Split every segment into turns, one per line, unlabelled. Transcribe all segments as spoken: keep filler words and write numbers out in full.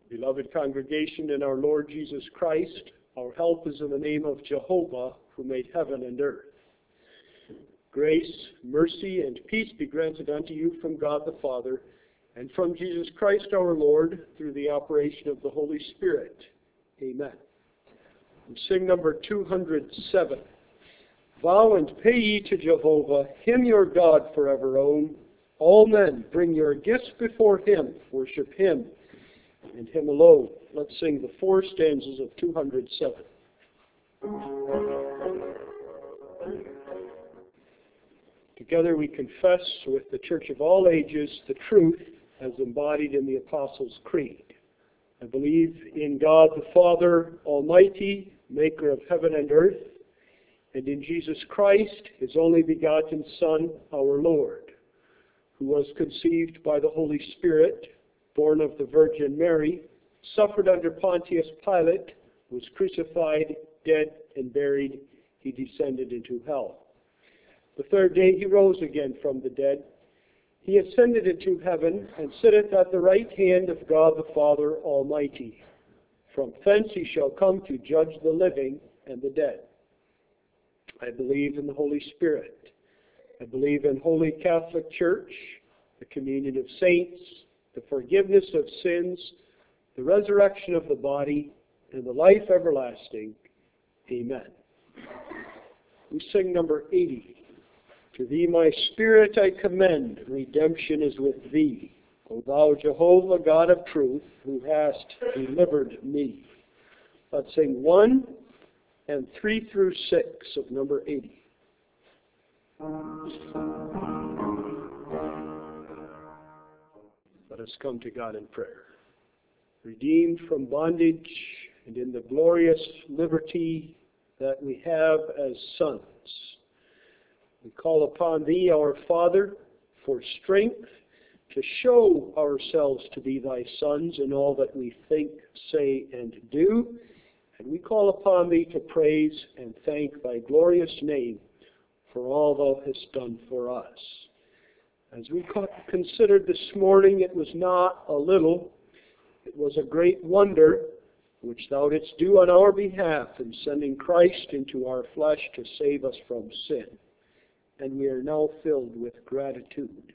Beloved congregation in our Lord Jesus Christ, our help is in the name of Jehovah, who made heaven and earth. Grace, mercy, and peace be granted unto you from God the Father, and from Jesus Christ our Lord, through the operation of the Holy Spirit. Amen. And sing number two hundred seven. Vow and pay ye to Jehovah, him your God forever own. All men bring your gifts before him, worship him, and him alone. Let's sing the four stanzas of two hundred seven. Together we confess with the Church of all ages the truth as embodied in the Apostles' Creed. I believe in God the Father Almighty, maker of heaven and earth, and in Jesus Christ, his only begotten Son, our Lord, who was conceived by the Holy Spirit, born of the Virgin Mary, suffered under Pontius Pilate, was crucified, dead, and buried. He descended into hell. The third day he rose again from the dead. He ascended into heaven and sitteth at the right hand of God the Father Almighty. From thence he shall come to judge the living and the dead. I believe in the Holy Spirit. I believe in Holy Catholic Church, the communion of saints, the forgiveness of sins, the resurrection of the body, and the life everlasting. Amen. We sing number eighty. To thee my spirit I commend, redemption is with thee. O thou Jehovah, God of truth, who hast delivered me. Let's sing one and three through six of number eighty. Let us come to God in prayer. Redeemed from bondage and in the glorious liberty that we have as sons, we call upon thee, our Father, for strength to show ourselves to be thy sons in all that we think, say, and do. And we call upon thee to praise and thank thy glorious name for all thou hast done for us. As we considered this morning, it was not a little, it was a great wonder which thou didst do on our behalf in sending Christ into our flesh to save us from sin. And we are now filled with gratitude.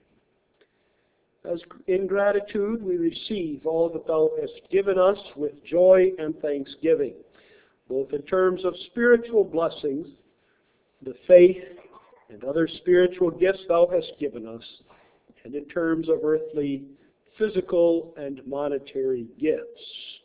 As in gratitude we receive all that thou hast given us with joy and thanksgiving, both in terms of spiritual blessings, the faith and other spiritual gifts thou hast given us, and in terms of earthly, physical, and monetary gifts.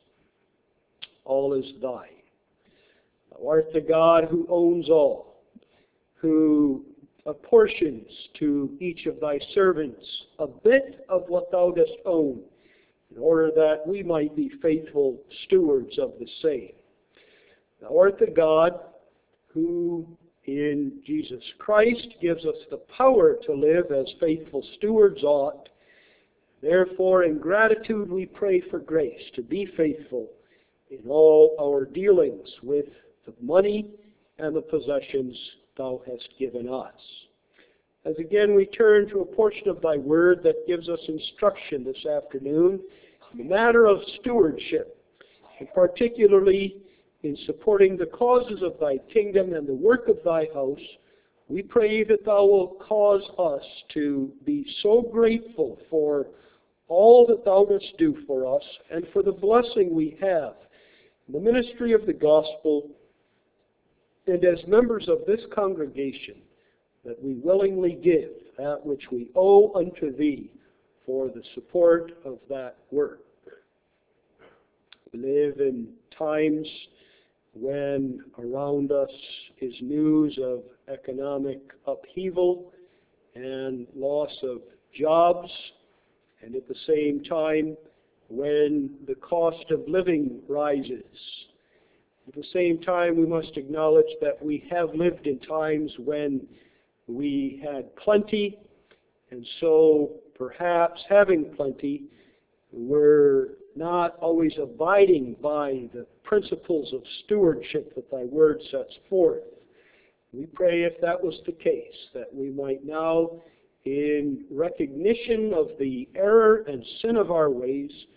All is thine. Thou art the God who owns all, who apportions to each of thy servants a bit of what thou dost own, in order that we might be faithful stewards of the same. Thou art the God who in Jesus Christ gives us the power to live as faithful stewards ought. Therefore, in gratitude we pray for grace to be faithful in all our dealings with the money and the possessions thou hast given us. As again we turn to a portion of thy word that gives us instruction this afternoon in the matter of stewardship, and particularly in supporting the causes of thy kingdom and the work of thy house, we pray that thou wilt cause us to be so grateful for all that thou dost do for us and for the blessing we have in the ministry of the gospel, and as members of this congregation, that we willingly give that which we owe unto thee for the support of that work. We live in times when around us is news of economic upheaval and loss of jobs, and at the same time when the cost of living rises. At the same time, we must acknowledge that we have lived in times when we had plenty, and so perhaps having plenty, we're not always abiding by the principles of stewardship that thy word sets forth. We pray, if that was the case, that we might now, in recognition of the error and sin of our ways,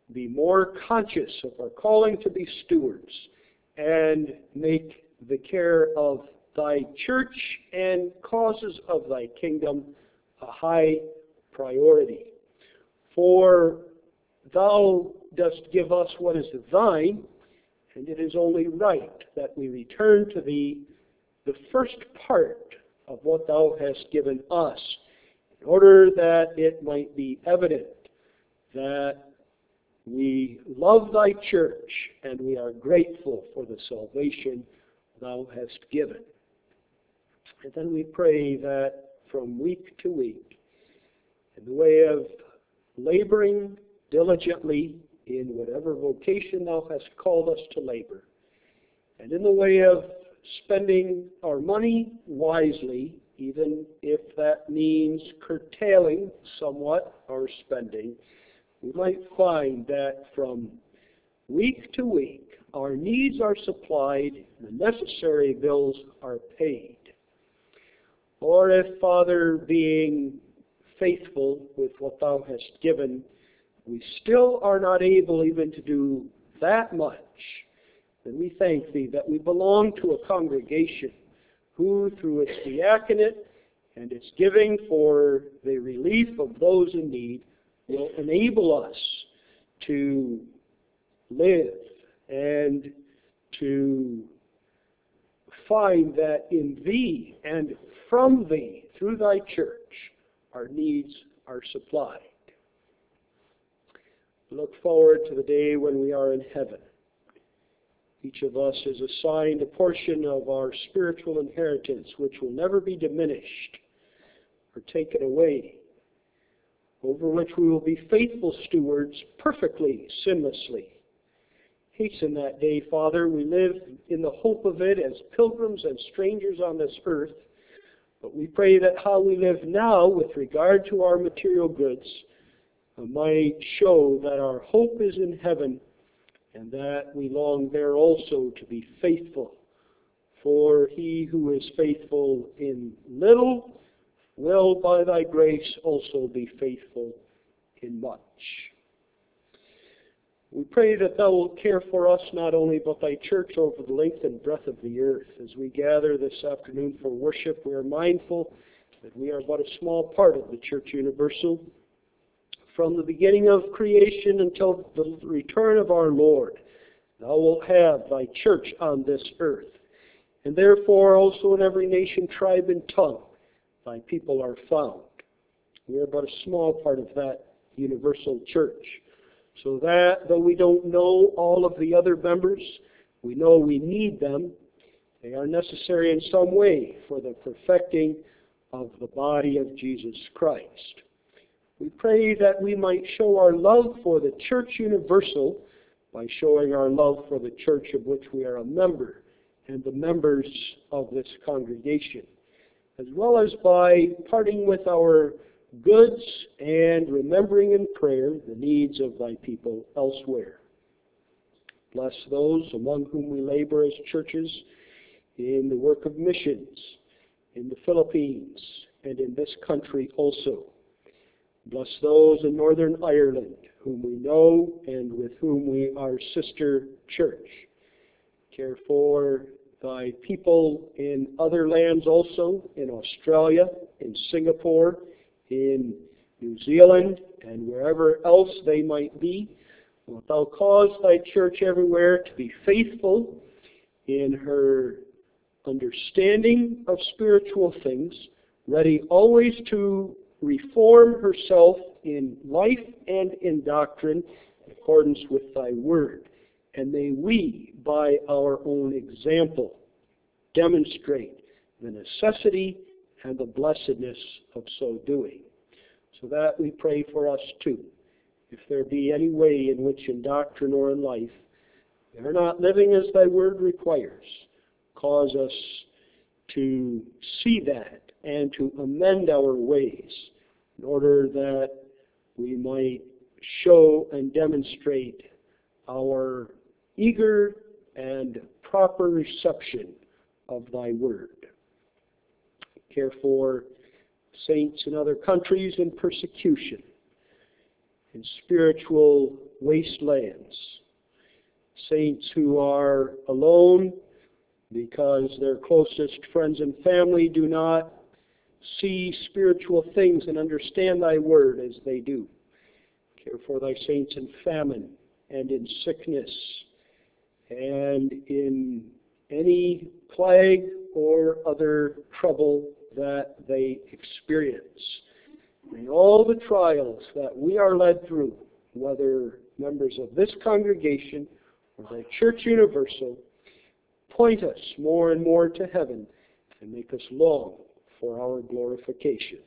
be more conscious of our calling to be stewards and make the care of thy church and causes of thy kingdom a high priority. For thou dost give us what is thine, and it is only right that we return to thee the first part of what thou hast given us, in order that it might be evident that we love thy church and we are grateful for the salvation thou hast given. And then we pray that from week to week, in the way of laboring diligently in whatever vocation thou hast called us to labor, and in the way of spending our money wisely, even if that means curtailing somewhat our spending, we might find that from week to week our needs are supplied and the necessary bills are paid. Or if, Father, being faithful with what thou hast given, we still are not able even to do that much, then we thank thee that we belong to a congregation who, through its diaconate and its giving for the relief of those in need, will enable us to live and to find that in thee and from thee, through thy church, our needs are supplied. Look forward to the day when we are in heaven. Each of us is assigned a portion of our spiritual inheritance which will never be diminished or taken away, over which we will be faithful stewards perfectly, sinlessly. Hasten that day, Father. We live in the hope of it as pilgrims and strangers on this earth, but we pray that how we live now with regard to our material goods might show that our hope is in heaven, and that we long there also to be faithful. For he who is faithful in little will by thy grace also be faithful in much. We pray that thou wilt care for us not only but thy church over the length and breadth of the earth. As we gather this afternoon for worship, we are mindful that we are but a small part of the Church Universal. From the beginning of creation until the return of our Lord, thou wilt have thy church on this earth. And therefore also in every nation, tribe, and tongue, thy people are found. We are but a small part of that universal church. So that, though we don't know all of the other members, we know we need them. They are necessary in some way for the perfecting of the body of Jesus Christ. We pray that we might show our love for the Church Universal by showing our love for the church of which we are a member and the members of this congregation, as well as by parting with our goods and remembering in prayer the needs of thy people elsewhere. Bless those among whom we labor as churches in the work of missions in the Philippines and in this country also. Bless those in Northern Ireland whom we know and with whom we are sister church. Care for thy people in other lands also, in Australia, in Singapore, in New Zealand, and wherever else they might be. Wilt thou cause thy church everywhere to be faithful in her understanding of spiritual things, ready always to reform herself in life and in doctrine in accordance with thy word. And may we, by our own example, demonstrate the necessity and the blessedness of so doing. So that we pray for us too. If there be any way in which in doctrine or in life we are not living as thy word requires, cause us to see that and to amend our ways in order that we might show and demonstrate our eager and proper reception of thy word. Care for saints in other countries in persecution. in spiritual wastelands. Saints who are alone because their closest friends and family do not see spiritual things and understand thy word as they do. Care for thy saints in famine and in sickness and in any plague or other trouble that they experience. In all the trials that we are led through, whether members of this congregation or the Church Universal, point us more and more to heaven and make us long for our glorification.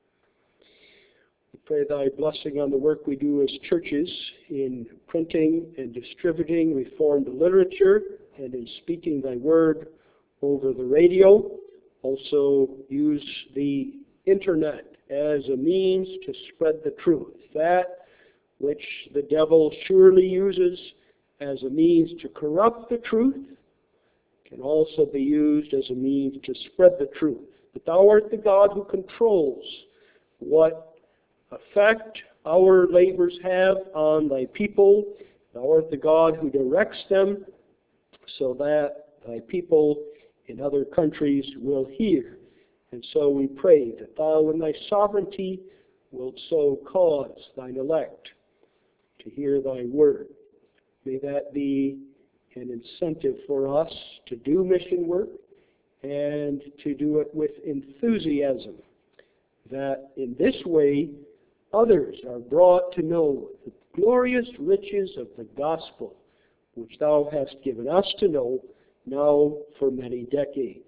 We pray thy blessing on the work we do as churches in printing and distributing Reformed literature and in speaking thy word over the radio. Also use the internet as a means to spread the truth. That which the devil surely uses as a means to corrupt the truth can also be used as a means to spread the truth. But thou art the God who controls what effect our labors have on thy people. Thou art the God who directs them so that thy people in other countries will hear. And so we pray that thou in thy sovereignty wilt so cause thine elect to hear thy word. May that be an incentive for us to do mission work and to do it with enthusiasm, that in this way others are brought to know the glorious riches of the gospel, which thou hast given us to know now for many decades.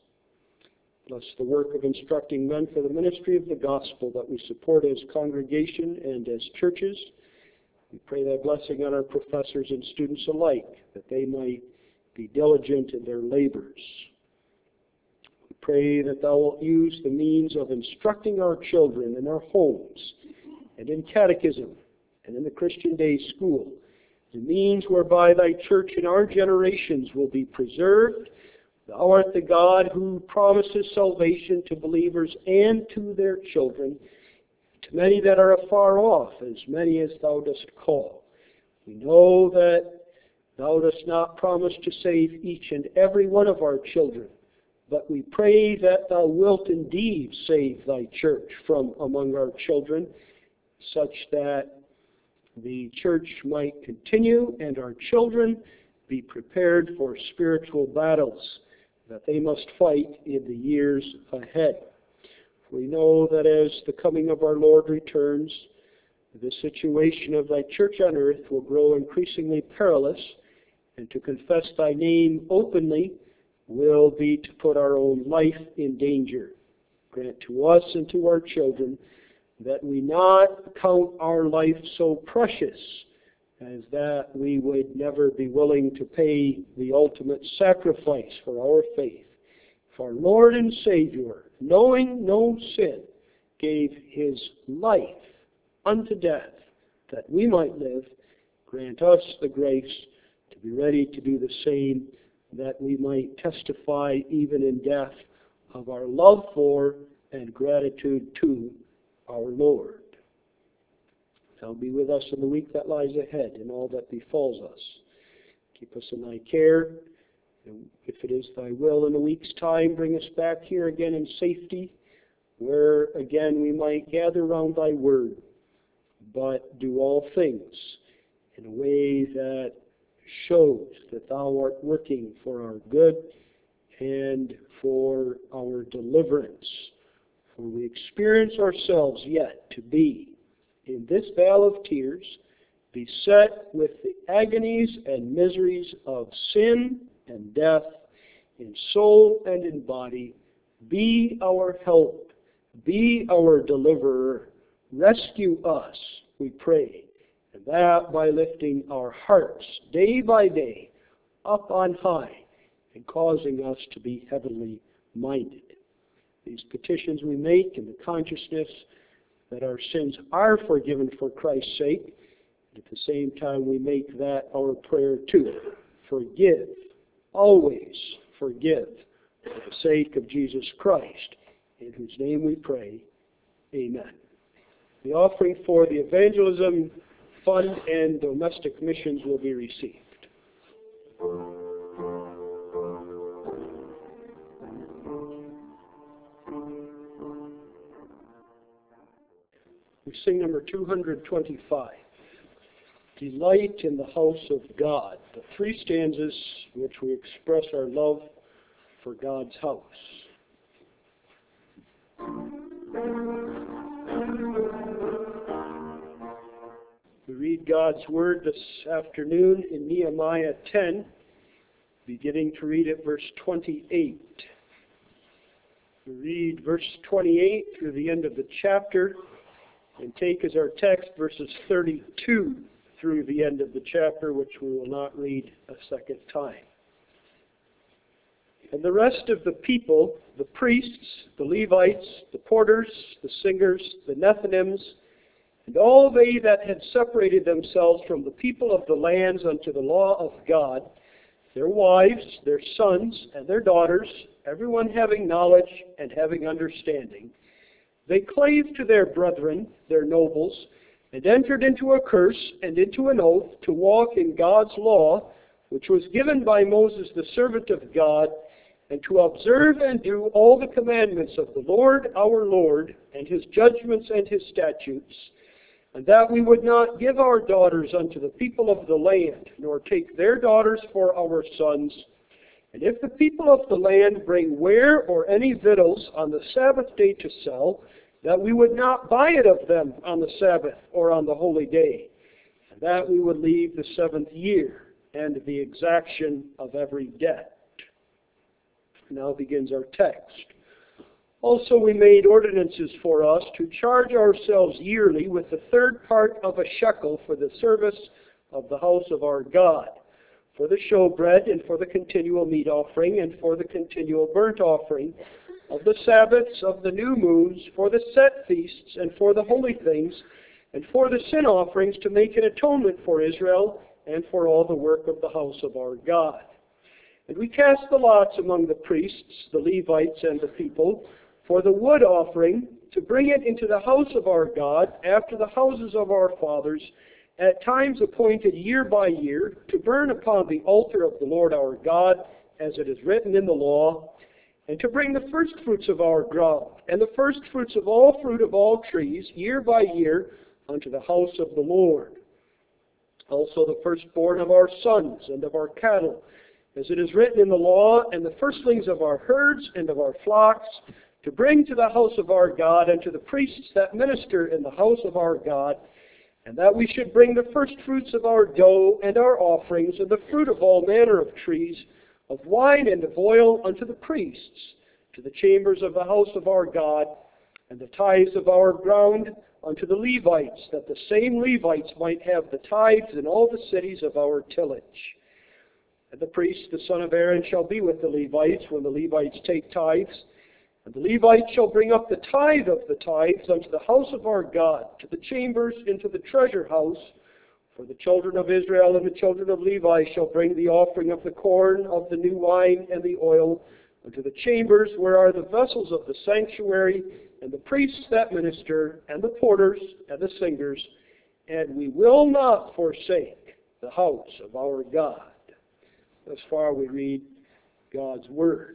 Bless the work of instructing men for the ministry of the gospel that we support as congregation and as churches. We pray thy blessing on our professors and students alike, that they might be diligent in their labors. We pray that thou wilt use the means of instructing our children in our homes and in catechism and in the Christian Day School, the means whereby thy church in our generations will be preserved. Thou art the God who promises salvation to believers and to their children, to many that are afar off, as many as thou dost call. We know that thou dost not promise to save each and every one of our children, but we pray that thou wilt indeed save thy church from among our children, such that the church might continue and our children be prepared for spiritual battles that they must fight in the years ahead. We know that as the coming of our Lord returns, the situation of thy church on earth will grow increasingly perilous, and to confess thy name openly will be to put our own life in danger. Grant to us and to our children that we not count our life so precious as that we would never be willing to pay the ultimate sacrifice for our faith. If our Lord and Savior, knowing no sin, gave his life unto death that we might live, grant us the grace to be ready to do the same, that we might testify even in death of our love for and gratitude to our Lord. Thou be with us in the week that lies ahead and all that befalls us. Keep us in thy care. And if it is thy will in a week's time, bring us back here again in safety, where again we might gather round thy word, but do all things in a way that shows that thou art working for our good and for our deliverance. For we experience ourselves yet to be in this vale of tears, beset with the agonies and miseries of sin and death, in soul and in body. Be our help. Be our deliverer. Rescue us, we pray, and that by lifting our hearts day by day up on high and causing us to be heavenly minded. These petitions we make in the consciousness that our sins are forgiven for Christ's sake. And at the same time, we make that our prayer too. Forgive, always forgive, for the sake of Jesus Christ, in whose name we pray. Amen. The offering for the evangelism fund and domestic missions will be received. We sing number two hundred twenty-five. Delight in the house of God. The three stanzas in which we express our love for God's house. We read God's word this afternoon in Nehemiah ten, beginning to read at verse twenty-eight. We read verse twenty-eight through the end of the chapter and take as our text verses thirty-two through the end of the chapter, which we will not read a second time. And the rest of the people, the priests, the Levites, the porters, the singers, the Nethinims, and all they that had separated themselves from the people of the lands unto the law of God, their wives, their sons, and their daughters, everyone having knowledge and having understanding, they clave to their brethren, their nobles, and entered into a curse and into an oath to walk in God's law, which was given by Moses the servant of God, and to observe and do all the commandments of the Lord our Lord, and his judgments and his statutes, and that we would not give our daughters unto the people of the land, nor take their daughters for our sons. And if the people of the land bring ware or any victuals on the Sabbath day to sell, that we would not buy it of them on the Sabbath or on the holy day, and that we would leave the seventh year and the exaction of every debt. Now begins our text. Also we made ordinances for us to charge ourselves yearly with the third part of a shekel for the service of the house of our God, for the showbread, and for the continual meat offering, and for the continual burnt offering, of the Sabbaths, of the new moons, for the set feasts, and for the holy things, and for the sin offerings, to make an atonement for Israel, and for all the work of the house of our God. And we cast the lots among the priests, the Levites, and the people, for the wood offering, to bring it into the house of our God, after the houses of our fathers, at times appointed year by year, to burn upon the altar of the Lord our God, as it is written in the law, and to bring the first fruits of our ground, and the first fruits of all fruit of all trees, year by year, unto the house of the Lord. Also the firstborn of our sons and of our cattle, as it is written in the law, and the firstlings of our herds and of our flocks, to bring to the house of our God, and to the priests that minister in the house of our God, and that we should bring the first fruits of our dough and our offerings, and the fruit of all manner of trees, of wine and of oil, unto the priests, to the chambers of the house of our God, and the tithes of our ground unto the Levites, that the same Levites might have the tithes in all the cities of our tillage. And the priest, the son of Aaron, shall be with the Levites when the Levites take tithes. And the Levites shall bring up the tithe of the tithes unto the house of our God, to the chambers, into the treasure house. For the children of Israel and the children of Levi shall bring the offering of the corn, of the new wine, and the oil, unto the chambers where are the vessels of the sanctuary, and the priests that minister, and the porters, and the singers. And we will not forsake the house of our God. Thus far we read God's Word.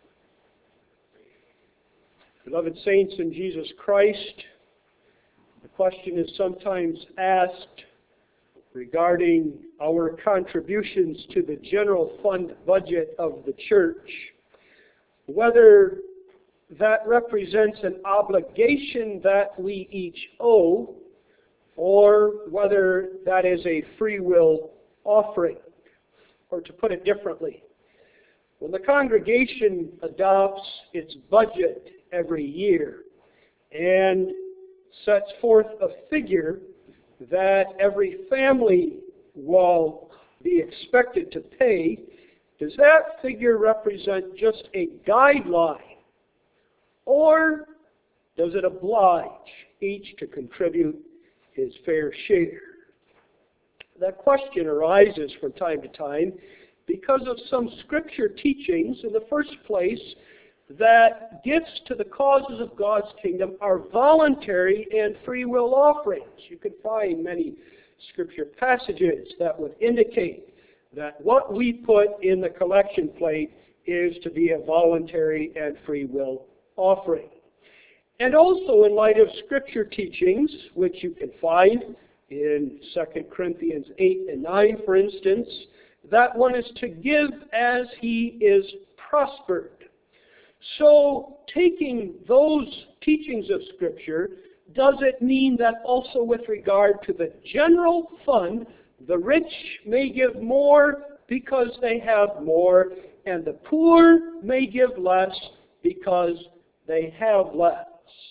Beloved saints in Jesus Christ, the question is sometimes asked regarding our contributions to the general fund budget of the church, whether that represents an obligation that we each owe, or whether that is a free will offering. Or to put it differently, when the congregation adopts its budget every year and sets forth a figure that every family will be expected to pay, does that figure represent just a guideline, or does it oblige each to contribute his fair share? That question arises from time to time because of some scripture teachings, in the first place, that gifts to the causes of God's kingdom are voluntary and free will offerings. You can find many scripture passages that would indicate that what we put in the collection plate is to be a voluntary and free will offering. And also in light of scripture teachings, which you can find in Second Corinthians eight and nine, for instance, that one is to give as he is prospered. So, taking those teachings of Scripture, does it mean that also with regard to the general fund, the rich may give more because they have more, and the poor may give less because they have less?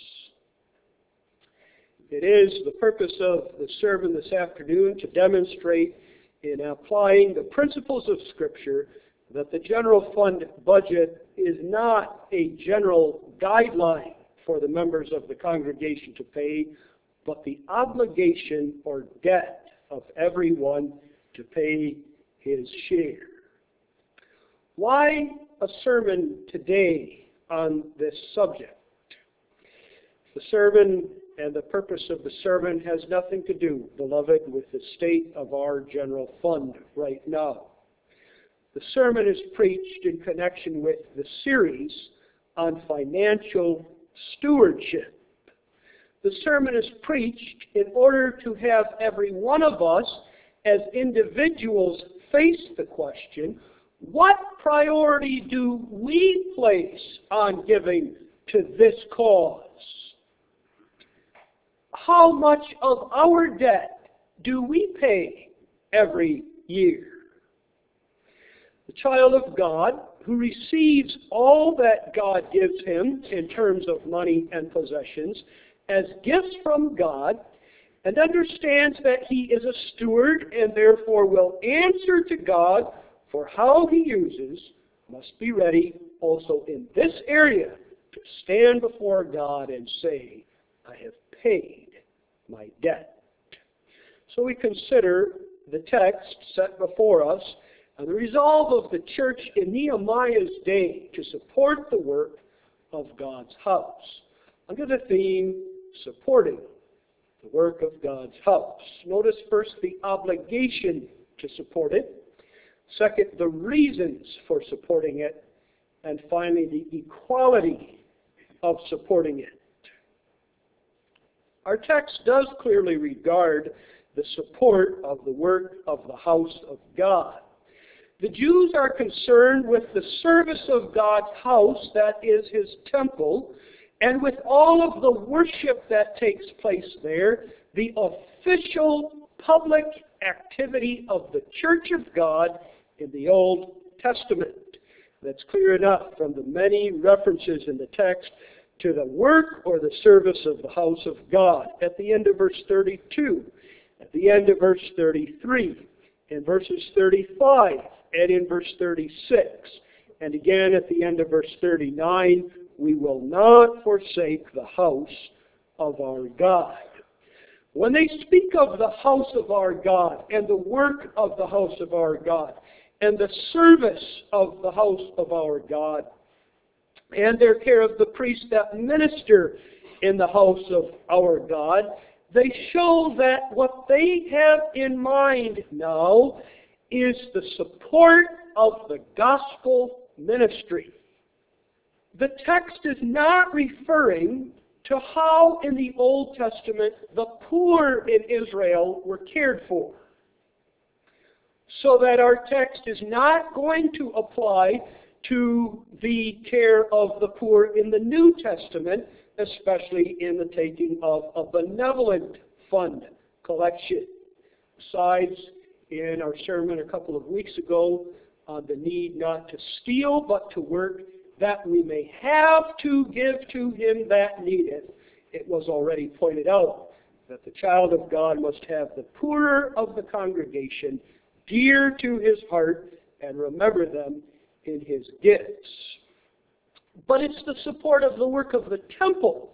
It is the purpose of the sermon this afternoon to demonstrate in applying the principles of Scripture that the general fund budget is not a general guideline for the members of the congregation to pay, but the obligation or debt of everyone to pay his share. Why a sermon today on this subject? The sermon and the purpose of the sermon has nothing to do, beloved, with the state of our general fund right now. The sermon is preached in connection with the series on financial stewardship. The sermon is preached in order to have every one of us as individuals face the question, what priority do we place on giving to this cause? How much of our debt do we pay every year? The child of God who receives all that God gives him in terms of money and possessions as gifts from God and understands that he is a steward and therefore will answer to God for how he uses, must be ready also in this area to stand before God and say, I have paid my debt. So we consider the text set before us and the resolve of the church in Nehemiah's day to support the work of God's house under the theme, supporting the work of God's house. Notice first the obligation to support it, second the reasons for supporting it, and finally the equality of supporting it. Our text does clearly regard the support of the work of the house of God. The Jews are concerned with the service of God's house, that is his temple, and with all of the worship that takes place there, the official public activity of the church of God in the Old Testament. That's clear enough from the many references in the text to the work or the service of the house of God. At the end of verse thirty-two, at the end of verse thirty-three, in verses thirty-five, and in verse thirty-six, and again at the end of verse thirty-nine, we will not forsake the house of our God. When they speak of the house of our God and the work of the house of our God and the service of the house of our God, and their care of the priests that minister in the house of our God, they show that what they have in mind now is the support of the gospel ministry. The text is not referring to how in the Old Testament the poor in Israel were cared for. So that our text is not going to apply to the care of the poor in the New Testament, especially in the taking of a benevolent fund collection. Besides, in our sermon a couple of weeks ago on the need not to steal but to work, that we may have to give to him that needeth, it was already pointed out that the child of God must have the poorer of the congregation dear to his heart and remember them in his gifts. But it's the support of the work of the temple.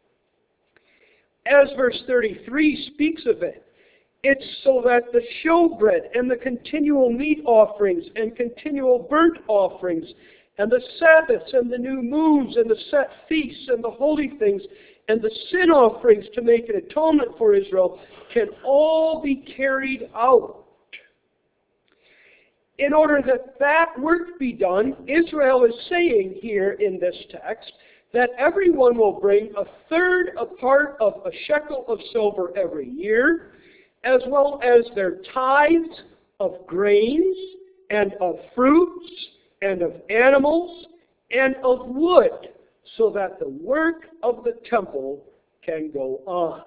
As verse thirty-three speaks of it, it's so that the showbread and the continual meat offerings and continual burnt offerings and the Sabbaths, and the new moons, and the set feasts, and the holy things, and the sin offerings to make an atonement for Israel can all be carried out. In order that that work be done, Israel is saying here in this text that everyone will bring a third a part of a shekel of silver every year, as well as their tithes of grains, and of fruits, and of animals, and of wood, so that the work of the temple can go on.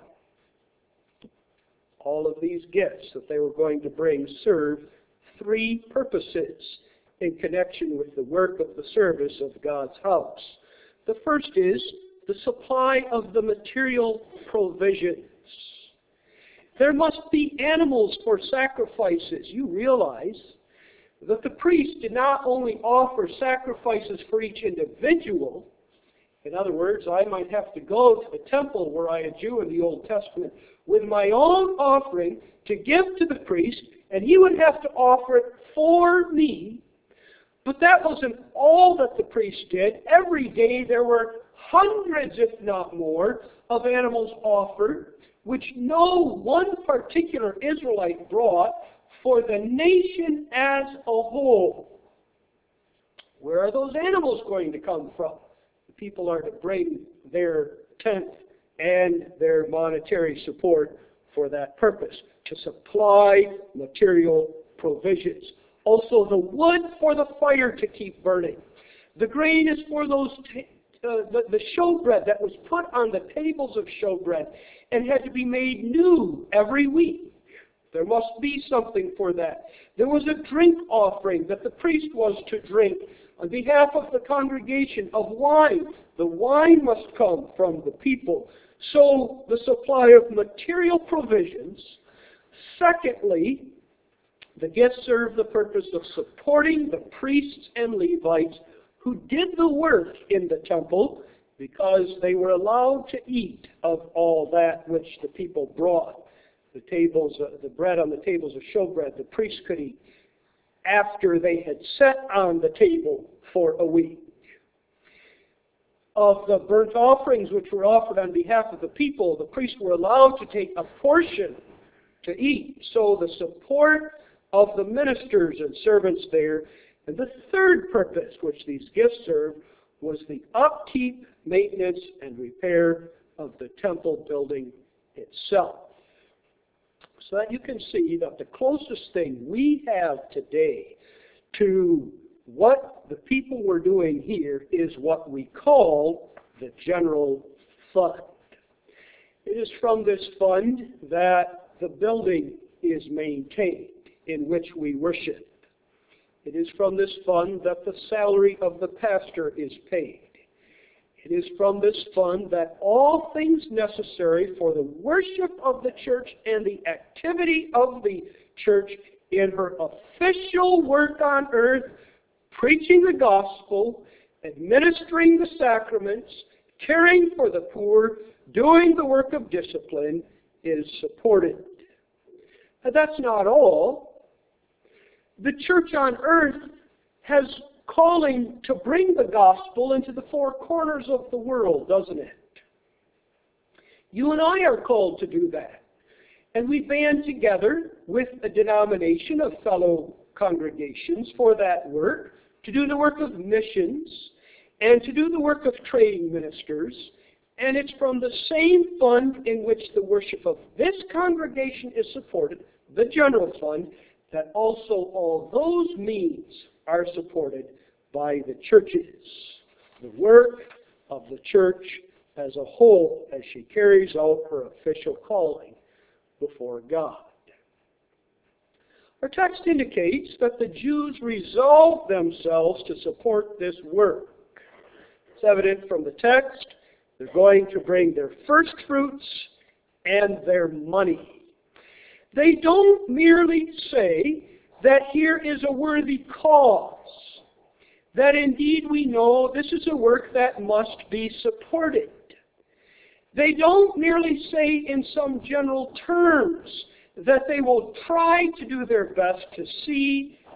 All of these gifts that they were going to bring serve three purposes in connection with the work of the service of God's house. The first is the supply of the material provisions. There must be animals for sacrifices. You realize that the priest did not only offer sacrifices for each individual. In other words, I might have to go to the temple were I a Jew in the Old Testament with my own offering to give to the priest, and he would have to offer it for me. But that wasn't all that the priest did. Every day there were hundreds, if not more, of animals offered, which no one particular Israelite brought for the nation as a whole. Where are those animals going to come from? The people are to bring their tenth and their monetary support for that purpose, to supply material provisions. Also the wood for the fire to keep burning. The grain is for those t- uh, the, the showbread that was put on the tables of showbread and had to be made new every week. There must be something for that. There was a drink offering that the priest was to drink on behalf of the congregation of wine. The wine must come from the people. So the supply of material provisions. Secondly, the gifts serve the purpose of supporting the priests and Levites who did the work in the temple, because they were allowed to eat of all that which the people brought. The tables, uh, the bread on the tables of showbread, the priests could eat after they had sat on the table for a week. Of the burnt offerings which were offered on behalf of the people, the priests were allowed to take a portion to eat. So the support of the ministers and servants there. And the third purpose which these gifts served was the upkeep, maintenance, and repair of the temple building itself. So that you can see that the closest thing we have today to what the people were doing here is what we call the general fund. It is from this fund that the building is maintained in which we worship. It is from this fund that the salary of the pastor is paid. It is from this fund that all things necessary for the worship of the church and the activity of the church in her official work on earth, preaching the gospel, administering the sacraments, caring for the poor, doing the work of discipline, is supported. And that's not all. The church on earth has calling to bring the gospel into the four corners of the world, doesn't it? You and I are called to do that. And we band together with a denomination of fellow congregations for that work, to do the work of missions, and to do the work of training ministers. And it's from the same fund in which the worship of this congregation is supported, the general fund, that also all those means are supported by the churches. The work of the church as a whole as she carries out her official calling before God. Our text indicates that the Jews resolved themselves to support this work. It's evident from the text. They're going to bring their first fruits and their money. They don't merely say that here is a worthy cause, that indeed we know this is a work that must be supported. They don't merely say in some general terms that they will try to do their best to see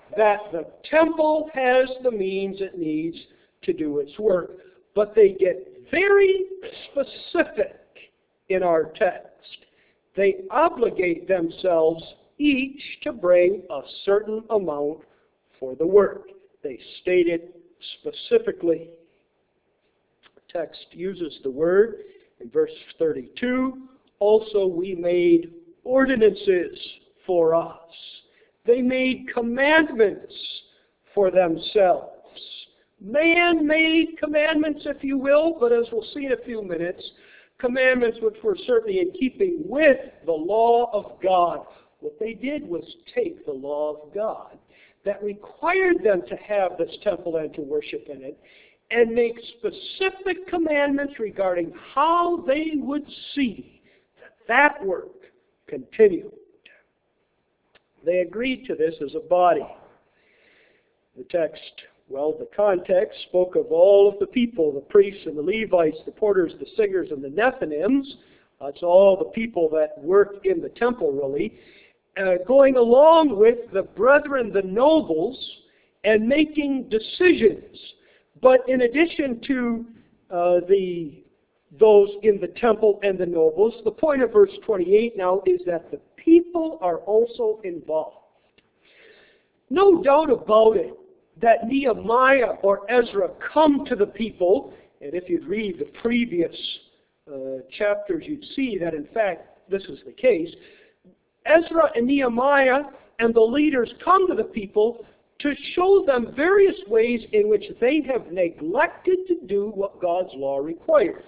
that the temple has the means it needs to do its work. But they get very specific in our text. They obligate themselves each to bring a certain amount for the work. They state it specifically. The text uses the word in verse thirty-two. Also we made ordinances for us. They made commandments for themselves. Man-made commandments, if you will, but as we'll see in a few minutes, commandments which were certainly in keeping with the law of God. What they did was take the law of God that required them to have this temple and to worship in it, and make specific commandments regarding how they would see that that work continued. They agreed to this as a body. The text, well, the context spoke of all of the people, the priests and the Levites, the porters, the singers, and the Nethinims. That's all the people that worked in the temple, really. Uh, going along with the brethren, the nobles, and making decisions. But in addition to uh, the those in the temple and the nobles, the point of verse twenty-eight now is that the people are also involved. No doubt about it that Nehemiah or Ezra come to the people, and if you'd read the previous uh, chapters, you'd see that in fact this is the case. Ezra and Nehemiah and the leaders come to the people to show them various ways in which they have neglected to do what God's law requires.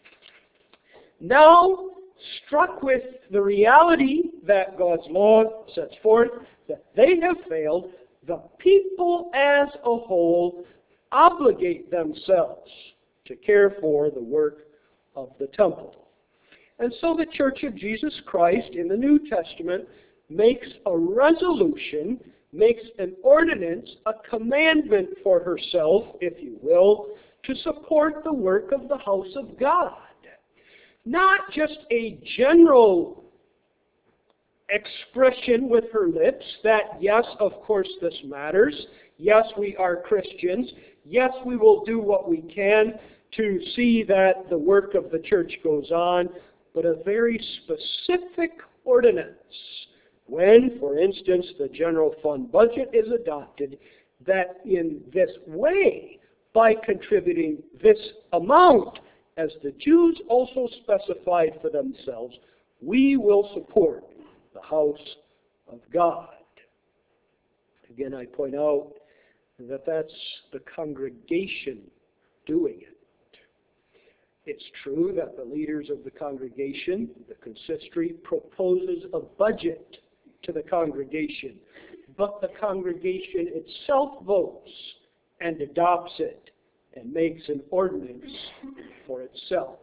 Now, struck with the reality that God's law sets forth, that they have failed, the people as a whole obligate themselves to care for the work of the temple. And so the Church of Jesus Christ in the New Testament makes a resolution, makes an ordinance, a commandment for herself, if you will, to support the work of the house of God. Not just a general expression with her lips that, yes, of course this matters. Yes, we are Christians. Yes, we will do what we can to see that the work of the church goes on, but a very specific ordinance. When, for instance, the general fund budget is adopted, that in this way, by contributing this amount, as the Jews also specified for themselves, we will support the house of God. Again, I point out that that's the congregation doing it. It's true that the leaders of the congregation, the consistory, proposes a budget to the congregation, but the congregation itself votes and adopts it and makes an ordinance for itself.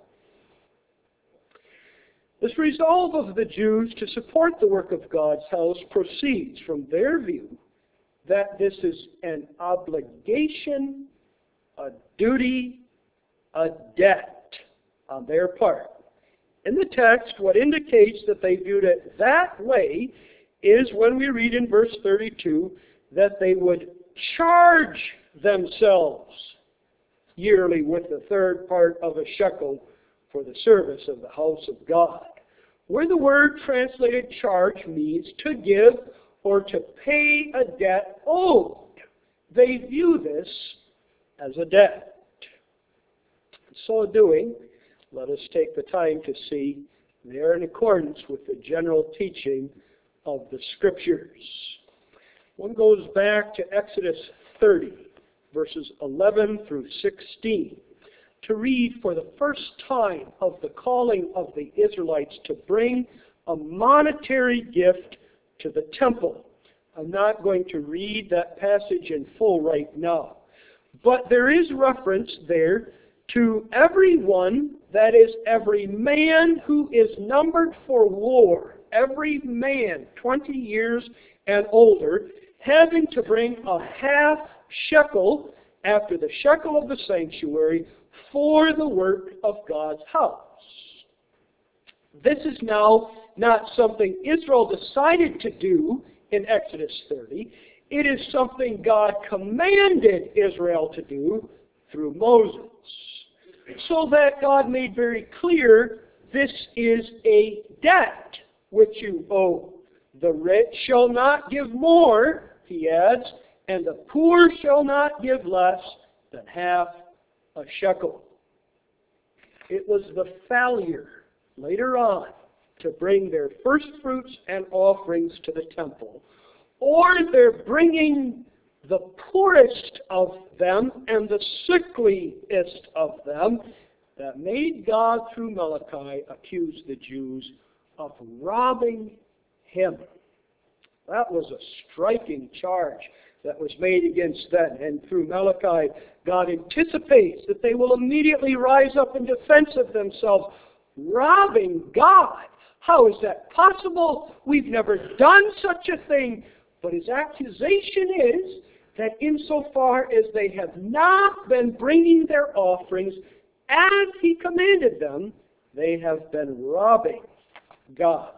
This resolve of the Jews to support the work of God's house proceeds from their view that this is an obligation, a duty, a debt on their part. In the text, what indicates that they viewed it that way is when we read in verse thirty-two that they would charge themselves yearly with the third part of a shekel for the service of the house of God. Where the word translated charge means to give or to pay a debt owed. They view this as a debt. In so doing, let us take the time to see they are in accordance with the general teaching of the Scriptures. One goes back to Exodus thirty, verses eleven through sixteen, to read for the first time of the calling of the Israelites to bring a monetary gift to the temple. I'm not going to read that passage in full right now, but there is reference there to everyone, that is, every man who is numbered for war, every man twenty years and older, having to bring a half shekel after the shekel of the sanctuary for the work of God's house. This is now not something Israel decided to do in Exodus thirty. It is something God commanded Israel to do through Moses. So that God made very clear, this is a debt which you owe. The rich shall not give more, he adds, and the poor shall not give less than half a shekel. It was the failure later on to bring their first fruits and offerings to the temple, or their bringing the poorest of them and the sickliest of them, that made God, through Malachi, accuse the Jews of robbing him. That was a striking charge that was made against them. And through Malachi, God anticipates that they will immediately rise up in defense of themselves. Robbing God? How is that possible? We've never done such a thing. But his accusation is that insofar as they have not been bringing their offerings as he commanded them, they have been robbing God.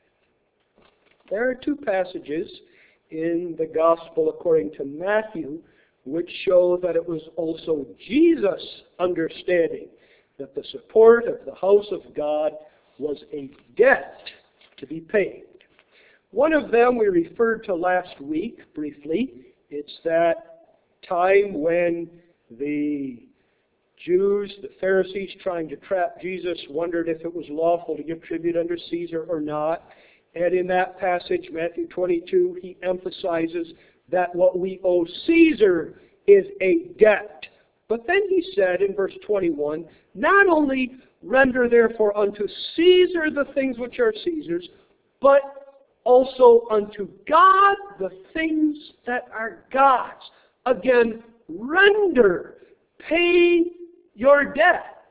There are two passages in the Gospel according to Matthew which show that it was also Jesus' understanding that the support of the house of God was a debt to be paid. One of them we referred to last week briefly. It's that time when the Jews, the Pharisees trying to trap Jesus, wondered if it was lawful to give tribute under Caesar or not. And in that passage, Matthew twenty-two, he emphasizes that what we owe Caesar is a debt. But then he said in verse twenty-one, not only render therefore unto Caesar the things which are Caesar's, but also unto God the things that are God's. Again, render, pay your debt.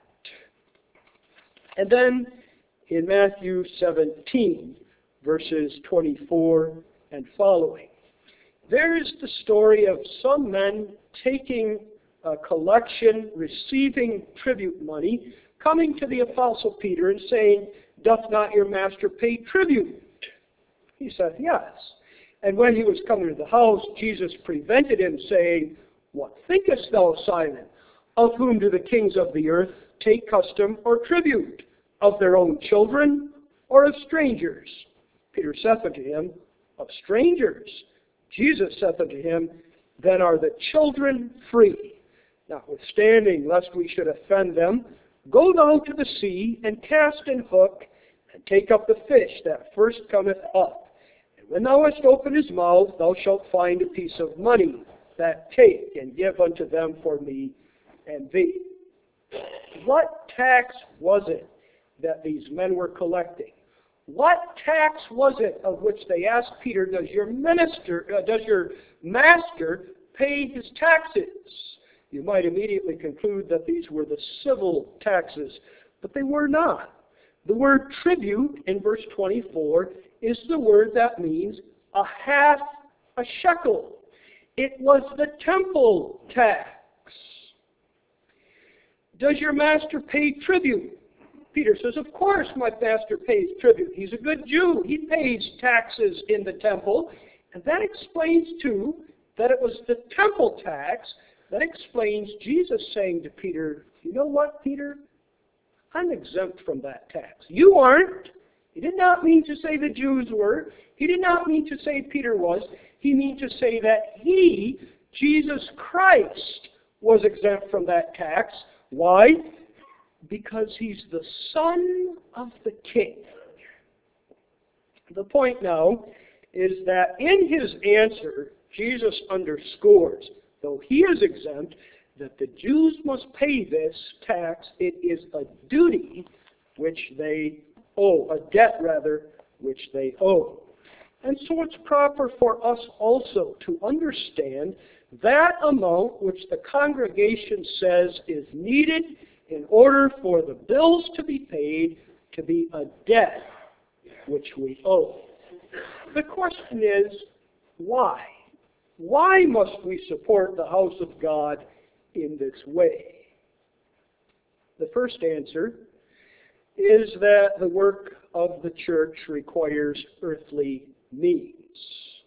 And then in Matthew seventeen, verses twenty-four and following, there's the story of some men taking a collection, receiving tribute money, coming to the Apostle Peter and saying, doth not your master pay tribute? He said, yes. And when he was coming to the house, Jesus prevented him, saying, what thinkest thou, Simon? Of whom do the kings of the earth take custom or tribute? Of their own children or of strangers? Peter saith unto him, of strangers. Jesus saith unto him, then are the children free. Notwithstanding, lest we should offend them, go thou to the sea, and cast an hook, and take up the fish that first cometh up. And when thou hast opened his mouth, thou shalt find a piece of money, that take and give unto them for me and thee. What tax was it that these men were collecting? What tax was it of which they asked Peter, does your minister, uh, does your master pay his taxes? You might immediately conclude that these were the civil taxes, but they were not. The word tribute in verse twenty-four is the word that means a half a shekel. It was the temple tax. Does your master pay tribute? Peter says, of course my master pays tribute. He's a good Jew. He pays taxes in the temple. And that explains, too, that it was the temple tax. That explains Jesus saying to Peter, you know what, Peter? I'm exempt from that tax. You aren't. He did not mean to say the Jews were. He did not mean to say Peter was. He meant to say that he, Jesus Christ, was exempt from that tax. Why? Because he's the Son of the King. The point now is that in his answer, Jesus underscores, though he is exempt, that the Jews must pay this tax. It is a duty which they owe, a debt rather, which they owe. And so it's proper for us also to understand that amount which the congregation says is needed in order for the bills to be paid to be a debt which we owe. The question is, why? Why must we support the house of God in this way? The first answer is that the work of the church requires earthly means.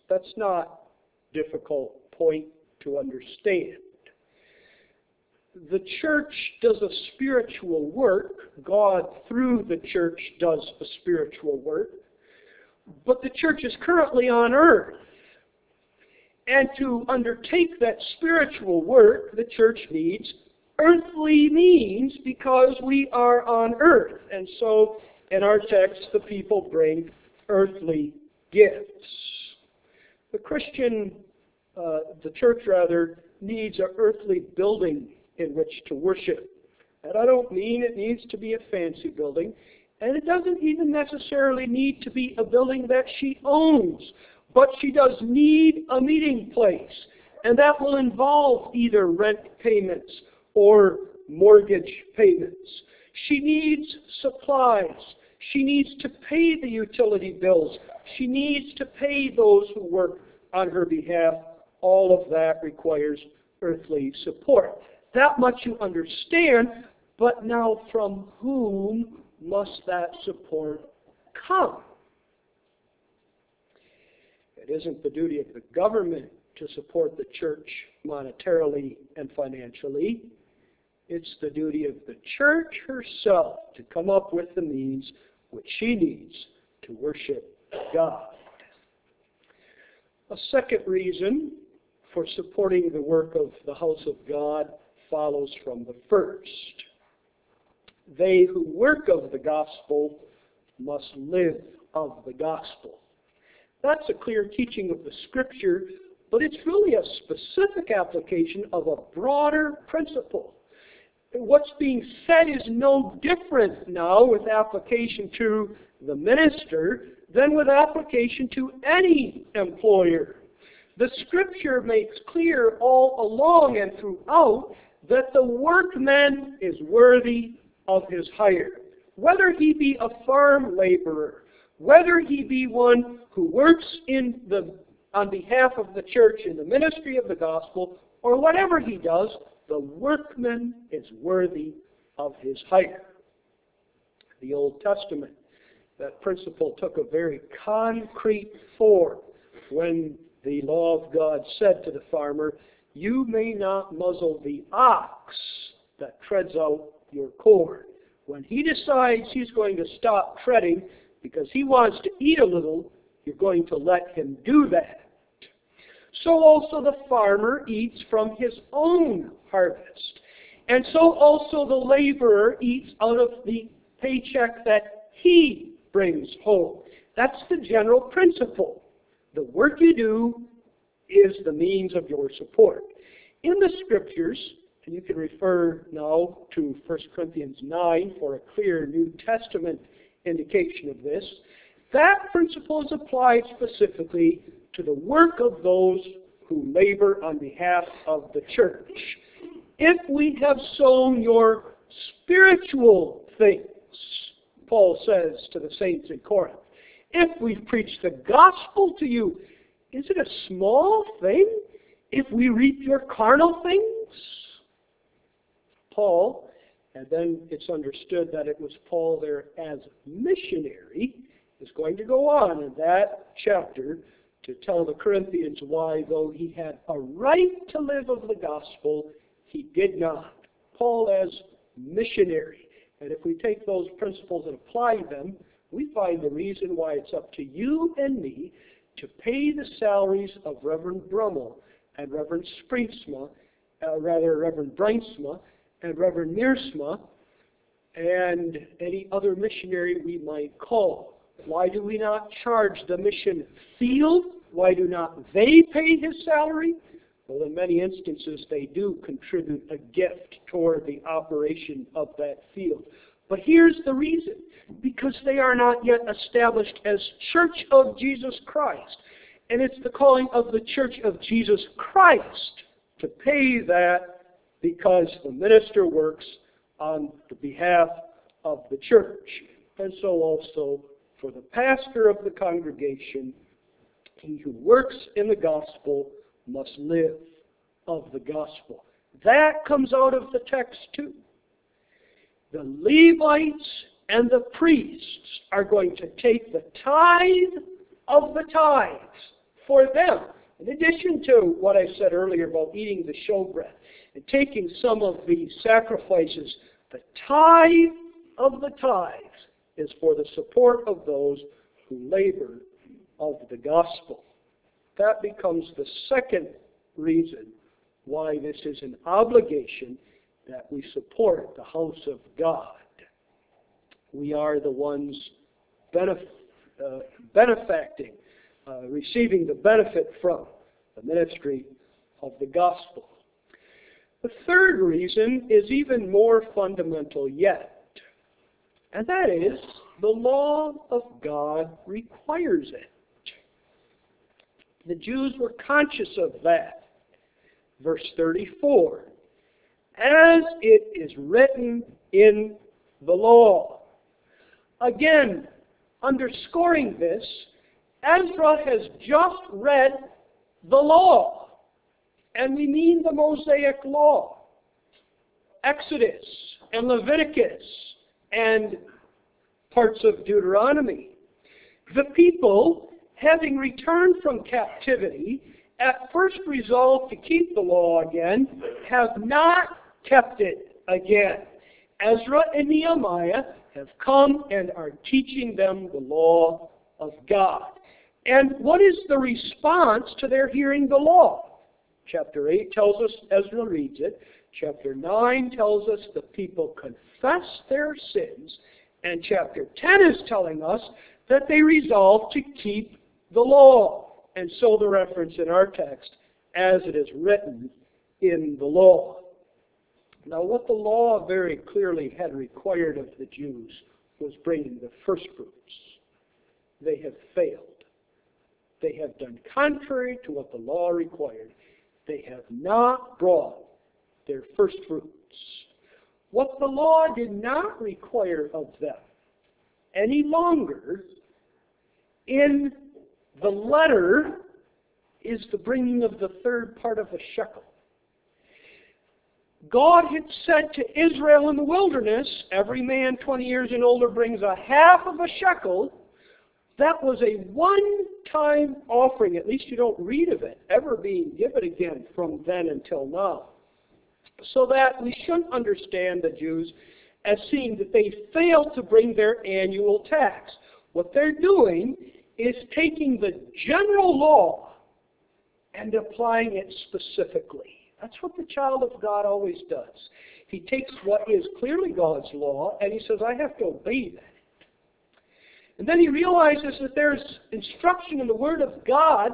That's not a difficult point to understand. The church does a spiritual work. God, through the church, does a spiritual work. But the church is currently on earth. And to undertake that spiritual work, the church needs earthly means because we are on earth. And so, in our text, the people bring earthly gifts. The Christian, uh, the church rather, needs an earthly building in which to worship. And I don't mean it needs to be a fancy building, and it doesn't even necessarily need to be a building that she owns, but she does need a meeting place, and that will involve either rent payments or mortgage payments. She needs supplies. She needs to pay the utility bills. She needs to pay those who work on her behalf. All of that requires earthly support. That much you understand, but now from whom must that support come? It isn't the duty of the government to support the church monetarily and financially. It's the duty of the church herself to come up with the means which she needs to worship God. A second reason for supporting the work of the house of God follows from the first. They who work of the gospel must live of the gospel. That's a clear teaching of the Scripture, but it's really a specific application of a broader principle. What's being said is no different now with application to the minister than with application to any employer. The Scripture makes clear all along and throughout that the workman is worthy of his hire. Whether he be a farm laborer, whether he be one who works in the, on behalf of the church in the ministry of the gospel, or whatever he does, the workman is worthy of his hire. The Old Testament, that principle took a very concrete form when the law of God said to the farmer, "You may not muzzle the ox that treads out your corn." When he decides he's going to stop treading because he wants to eat a little, you're going to let him do that. So also the farmer eats from his own harvest. And so also the laborer eats out of the paycheck that he brings home. That's the general principle. The work you do is the means of your support. In the Scriptures, and you can refer now to First Corinthians nine for a clear New Testament indication of this, that principle is applied specifically to the work of those who labor on behalf of the church. If we have sown your spiritual things, Paul says to the saints in Corinth, if we've preached the gospel to you, is it a small thing if we reap your carnal things? Paul, and then it's understood that it was Paul there as missionary, is going to go on in that chapter to tell the Corinthians why, though he had a right to live of the gospel, he did not. Paul as missionary. And if we take those principles and apply them, we find the reason why it's up to you and me to pay the salaries of Reverend Brummel and Reverend Springsma, uh, rather Reverend Breinsma and Reverend Meersma, and any other missionary we might call. Why do we not charge the mission field? Why do not they pay his salary? Well, in many instances, they do contribute a gift toward the operation of that field. But here's the reason. Because they are not yet established as Church of Jesus Christ. And it's the calling of the Church of Jesus Christ to pay that because the minister works on the behalf of the church. And so also for the pastor of the congregation, he who works in the gospel must live of the gospel. That comes out of the text too. The Levites and the priests are going to take the tithe of the tithes for them. In addition to what I said earlier about eating the showbread and taking some of the sacrifices, the tithe of the tithes is for the support of those who labor of the gospel. That becomes the second reason why this is an obligation that we support the house of God. We are the ones benef- uh, benefacting, uh, receiving the benefit from the ministry of the gospel. The third reason is even more fundamental yet, and that is the law of God requires it. The Jews were conscious of that. Verse thirty-four, as it is written in the law. Again, underscoring this, Ezra has just read the law, and we mean the Mosaic law, Exodus and Leviticus and parts of Deuteronomy. The people, having returned from captivity, at first resolved to keep the law again, have not kept it again. Ezra and Nehemiah have come and are teaching them the law of God. And what is the response to their hearing the law? Chapter eight tells us Ezra reads it. Chapter nine tells us the people confess their sins. And chapter ten is telling us that they resolve to keep the law. And so the reference in our text, as it is written in the law. Now what the law very clearly had required of the Jews was bringing the first fruits. They have failed. They have done contrary to what the law required. They have not brought their first fruits. What the law did not require of them any longer in the letter is the bringing of the third part of a shekel. God had said to Israel in the wilderness, every man twenty years and older brings a half of a shekel. That was a one-time offering. At least you don't read of it ever being given again from then until now. So that we shouldn't understand the Jews as seeing that they failed to bring their annual tax. What they're doing is taking the general law and applying it specifically. That's what the child of God always does. He takes what is clearly God's law and he says, I have to obey that. And then he realizes that there's instruction in the Word of God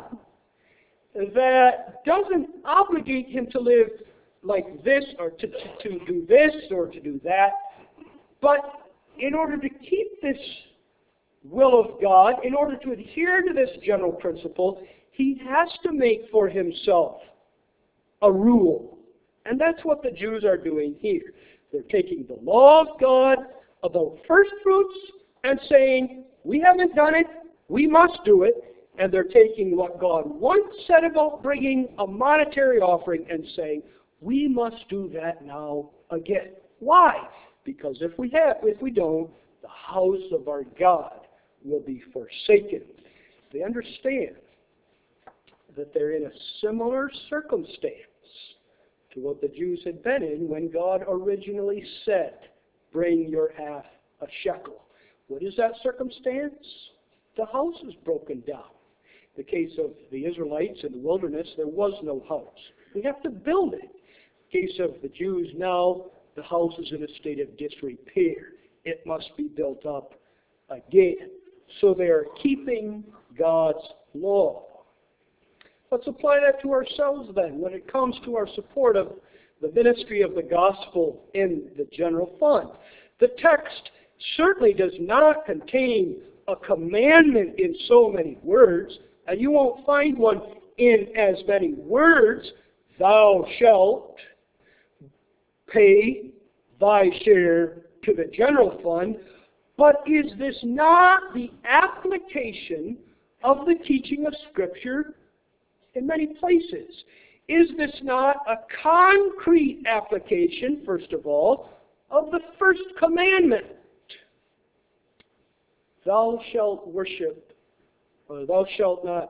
that doesn't obligate him to live like this or to, to, to do this or to do that. But in order to keep this will of God, in order to adhere to this general principle, he has to make for himself a rule. And that's what the Jews are doing here. They're taking the law of God about first fruits and saying, we haven't done it, we must do it. And they're taking what God once said about bringing a monetary offering and saying, we must do that now again. Why? Because if we have, if we don't, the house of our God will be forsaken. They understand that they're in a similar circumstance to what the Jews had been in when God originally said, bring your half a shekel. What is that circumstance? The house is broken down. In the case of the Israelites in the wilderness, there was no house. We have to build it. In the case of the Jews now, the house is in a state of disrepair. It must be built up again. So they are keeping God's law. Let's apply that to ourselves then when it comes to our support of the ministry of the gospel in the general fund. The text certainly does not contain a commandment in so many words, and you won't find one in as many words. Thou shalt pay thy share to the general fund. But is this not the application of the teaching of Scripture in many places? Is this not a concrete application, first of all, of the first commandment? Thou shalt worship, or thou shalt not,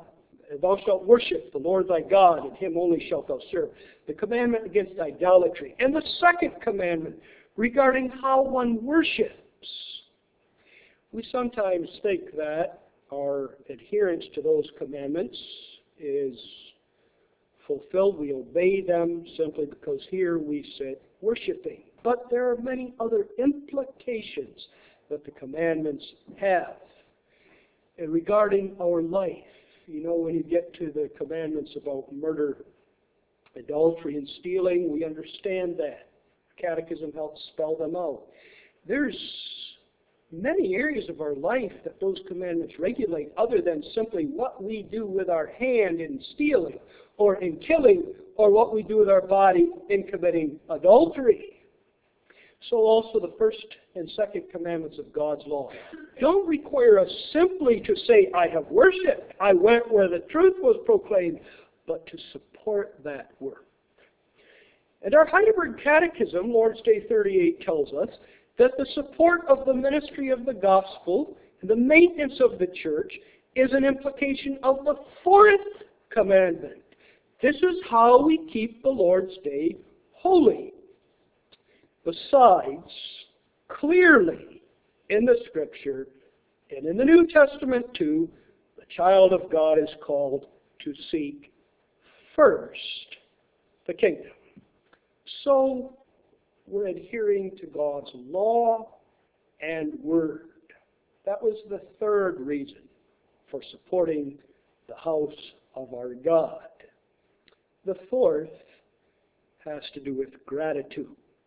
thou shalt worship the Lord thy God, and him only shalt thou serve. The commandment against idolatry. And the second commandment regarding how one worships. We sometimes think that our adherence to those commandments is fulfilled. We obey them simply because here we sit worshiping. But there are many other implications that the commandments have. And regarding our life, you know, when you get to the commandments about murder, adultery, and stealing, we understand that. Catechism helps spell them out. There's many areas of our life that those commandments regulate other than simply what we do with our hand in stealing or in killing or what we do with our body in committing adultery. So also the first and second commandments of God's law don't require us simply to say, I have worshipped, I went where the truth was proclaimed, but to support that work. And our Heidelberg Catechism, Lord's Day thirty-eight, tells us that the support of the ministry of the gospel and the maintenance of the church is an implication of the fourth commandment. This is how we keep the Lord's Day holy. Besides, clearly in the Scripture and in the New Testament too, the child of God is called to seek first the kingdom. So, we're adhering to God's law and word. That was the third reason for supporting the house of our God. The fourth has to do with gratitude.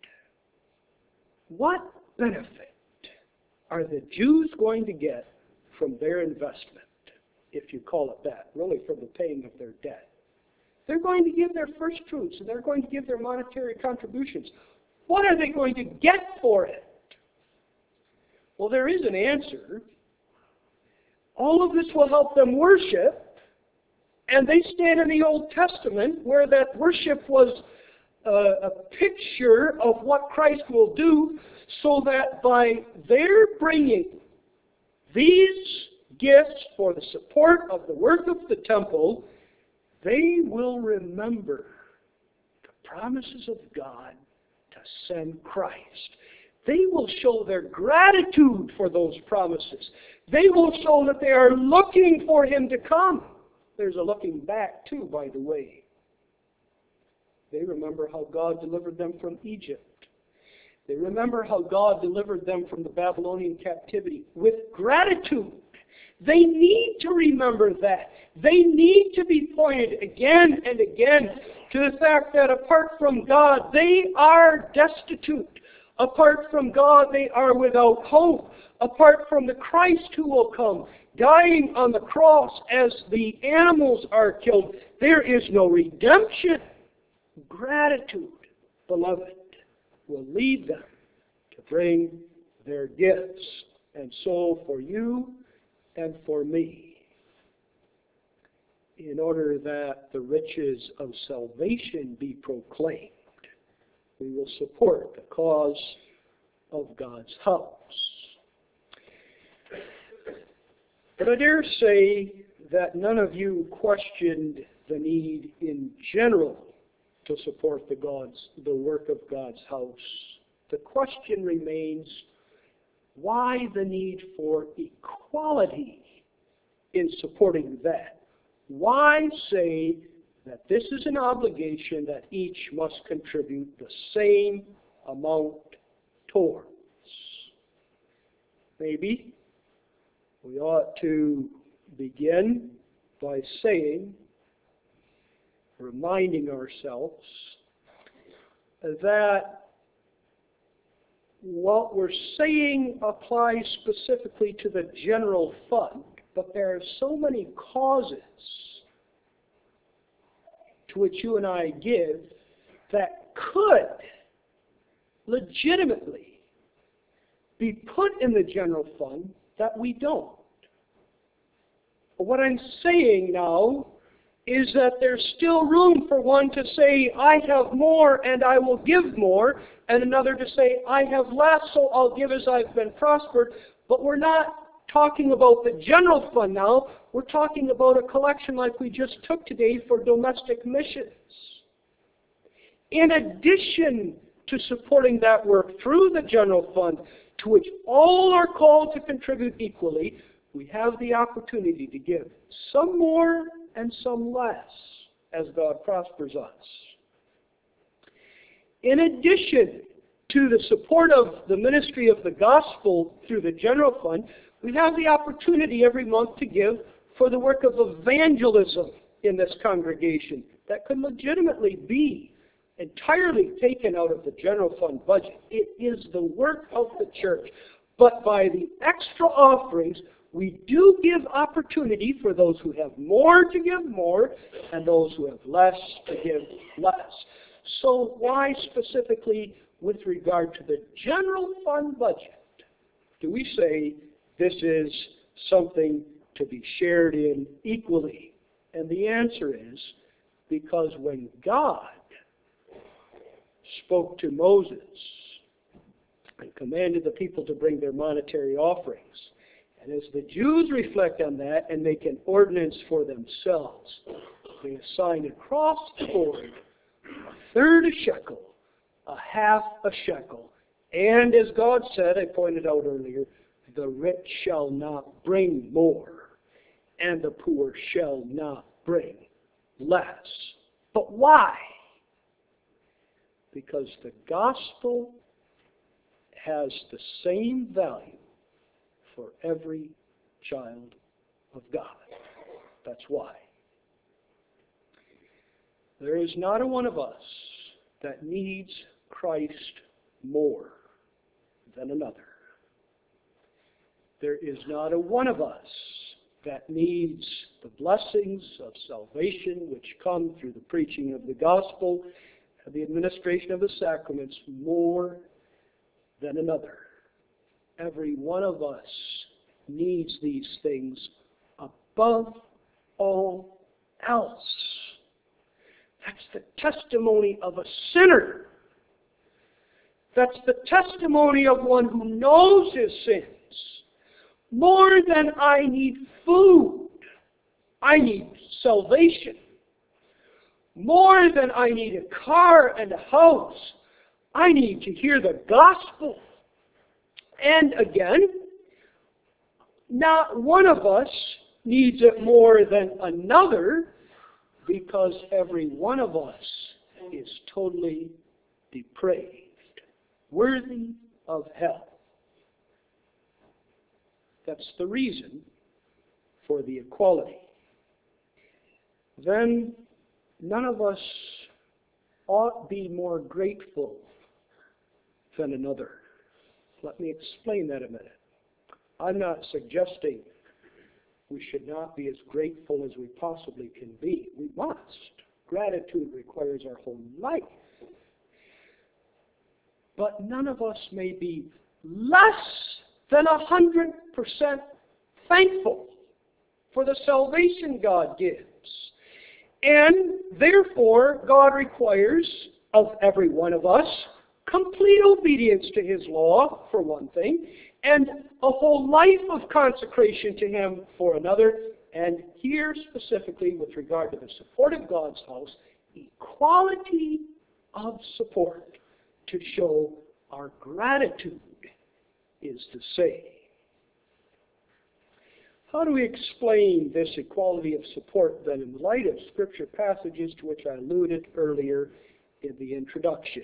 What benefit are the Jews going to get from their investment, if you call it that, really from the paying of their debt? They're going to give their first fruits and they're going to give their monetary contributions. What are they going to get for it? Well, there is an answer. All of this will help them worship, and they stand in the Old Testament where that worship was uh, a picture of what Christ will do, so that by their bringing these gifts for the support of the work of the temple, they will remember the promises of God to send Christ. They will show their gratitude for those promises. They will show that they are looking for Him to come. There's a looking back too, by the way. They remember how God delivered them from Egypt. They remember how God delivered them from the Babylonian captivity with gratitude. They need to remember that. They need to be pointed again and again to the fact that apart from God, they are destitute. Apart from God, they are without hope. Apart from the Christ who will come, dying on the cross as the animals are killed, there is no redemption. Gratitude, beloved, will lead them to bring their gifts. And so for you and for me, in order that the riches of salvation be proclaimed, we will support the cause of God's house. But I dare say that none of you questioned the need in general to support the God's the work of God's house. The question remains, why the need for equality in supporting that? Why say that this is an obligation that each must contribute the same amount towards? Maybe we ought to begin by saying, reminding ourselves that what we're saying applies specifically to the general fund, but there are so many causes to which you and I give that could legitimately be put in the general fund that we don't. But what I'm saying now is that there's still room for one to say, I have more and I will give more, and another to say, I have less, so I'll give as I've been prospered. But we're not talking about the general fund now. We're talking about a collection like we just took today for domestic missions. In addition to supporting that work through the general fund, to which all are called to contribute equally, we have the opportunity to give some more and some less as God prospers us. In addition to the support of the ministry of the gospel through the general fund, we have the opportunity every month to give for the work of evangelism in this congregation that could legitimately be entirely taken out of the general fund budget. It is the work of the church. But by the extra offerings, we do give opportunity for those who have more to give more and those who have less to give less. So why specifically with regard to the general fund budget do we say this is something to be shared in equally? And the answer is because when God spoke to Moses and commanded the people to bring their monetary offerings, and as the Jews reflect on that and make an ordinance for themselves, they assign across the board a third a shekel, a half a shekel, and as God said, I pointed out earlier, the rich shall not bring more, and the poor shall not bring less. But why? Because the gospel has the same value for every child of God. That's why. There is not a one of us that needs Christ more than another. There is not a one of us that needs the blessings of salvation which come through the preaching of the gospel and the administration of the sacraments more than another. Every one of us needs these things above all else. That's the testimony of a sinner. That's the testimony of one who knows his sins. More than I need food, I need salvation. More than I need a car and a house, I need to hear the gospel. And again, not one of us needs it more than another, because every one of us is totally depraved, worthy of hell. That's the reason for the equality. Then none of us ought be more grateful than another. Let me explain that a minute. I'm not suggesting we should not be as grateful as we possibly can be. We must. Gratitude requires our whole life. But none of us may be less than a hundred percent thankful for the salvation God gives. And therefore, God requires of every one of us complete obedience to His law, for one thing, and a whole life of consecration to Him for another. And here specifically, with regard to the support of God's house, equality of support to show our gratitude is to say. How do we explain this equality of support then in light of Scripture passages to which I alluded earlier in the introduction?